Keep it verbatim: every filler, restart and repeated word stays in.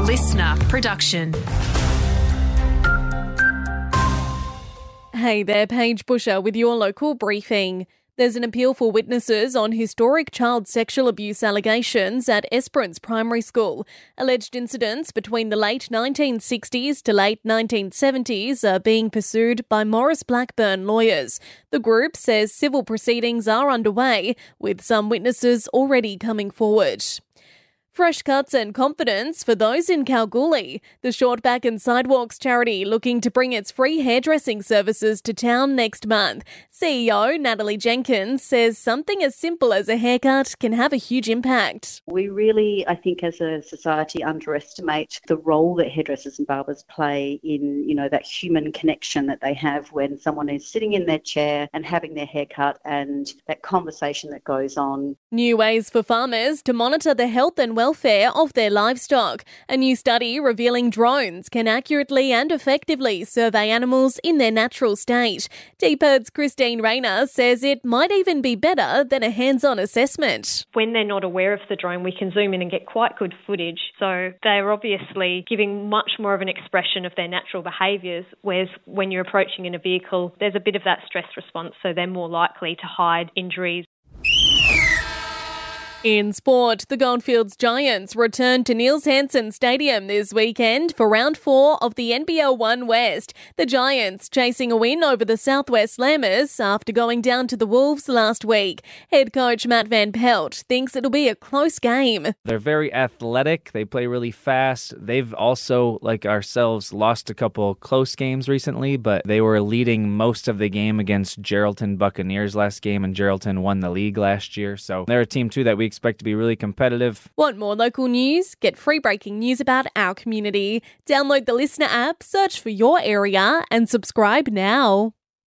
listener production. Hey there, Paige Busher with your local briefing. There's an appeal for witnesses on historic child sexual abuse allegations at Esperance Primary School. Alleged incidents between the late nineteen sixties to late nineteen seventies are being pursued by Maurice Blackburn lawyers. The group says civil proceedings are underway, with some witnesses already coming forward. Fresh cuts and confidence for those in Kalgoorlie. The Shortback and Sidewalks charity looking to bring its free hairdressing services to town next month. C E O Natalie Jenkins says something as simple as a haircut can have a huge impact. We really, I think, as a society underestimate the role that hairdressers and barbers play in, you know, that human connection that they have when someone is sitting in their chair and having their hair cut and that conversation that goes on. New ways for farmers to monitor the health and welfare of their livestock. A new study revealing drones can accurately and effectively survey animals in their natural state. DPIRD's Christine Rayner says it might even be better than a hands-on assessment. When they're not aware of the drone, we can zoom in and get quite good footage. So they're obviously giving much more of an expression of their natural behaviours, whereas when you're approaching in a vehicle, there's a bit of that stress response, so they're more likely to hide injuries. In sport, the Goldfields Giants return to Niels Hansen Stadium this weekend for round four of the N B L One West. The Giants chasing a win over the Southwest Lammers after going down to the Wolves last week. Head coach Matt Van Pelt thinks it'll be a close game. They're very athletic. They play really fast. They've also, like ourselves, lost a couple close games recently, but they were leading most of the game against Geraldton Buccaneers last game, and Geraldton won the league last year. So they're a team, too, that we expect to be really competitive. Want more local news? Get free breaking news about our community. Download the Listener app, search for your area, and subscribe now.